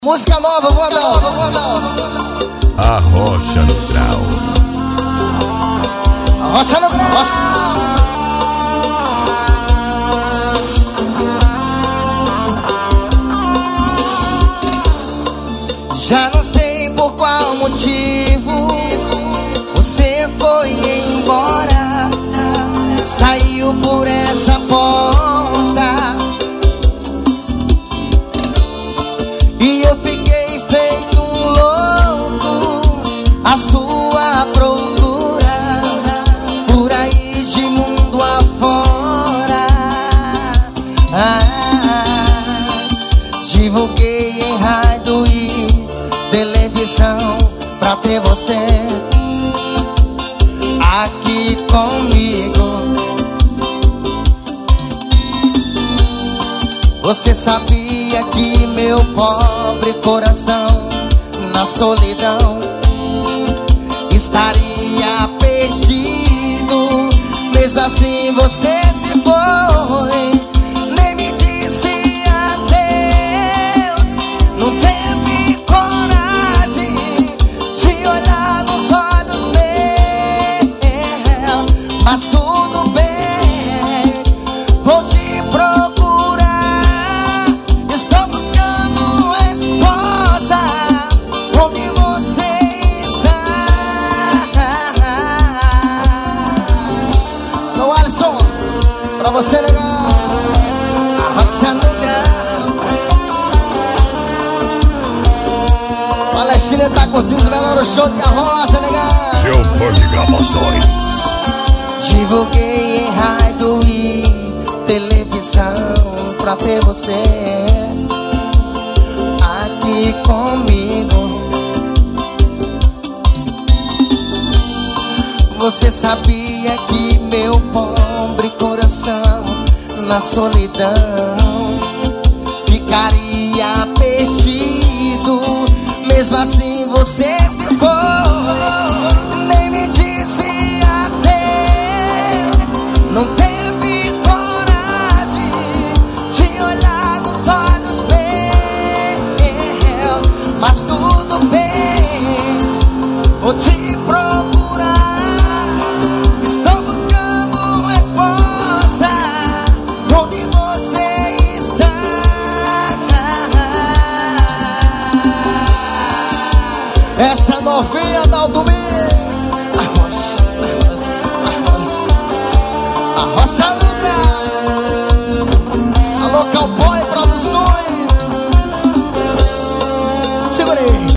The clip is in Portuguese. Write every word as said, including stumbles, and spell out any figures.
Música nova, vou andar, vou andar. A Rocha no Grau. A Rocha no Grau. Já não sei por qual motivo você foi embora, saiu por essa porta e eu fiquei feito um louco à sua procura, por aí de mundo afora. Ah, divulguei em rádio e televisão pra ter você aqui comigo. Você sabia que meu pobre coração na solidão estaria perdido? Mesmo assim você se foi, nem me disse adeus, não teve coragem de olhar nos olhos meus. Mas tudo bem, vou te procurar, estou buscando resposta onde você está. Ô Alisson, pra você legal, a Rocha no Grau. Palestina tá curtindo o melhor show de A Rocha, legal. Geofone Gravações. Divulguei em rádio e televisão pra ter você aqui comigo. Você sabia que meu pobre coração na solidão ficaria perdido? Mesmo assim você se foi, nem me disse adeus, não teve coragem de olhar nos olhos meus. Mas tudo bem, vou te procurar, estou buscando resposta onde você está. Essa novinha da Alto Mix, a Rocha, a Rocha, a Rocha no Grau. Alô, Cowboy Produções, segurei.